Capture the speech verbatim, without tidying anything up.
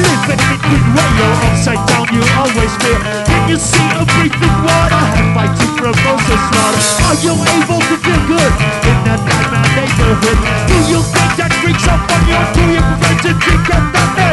living in good way, you're upside down, you always feel. Can you see a breathing water? And fighting from Moses slaughter. Are you able to feel good in that nightmare neighborhood? Do you think that drinks up on you? Do you prefer to drink at the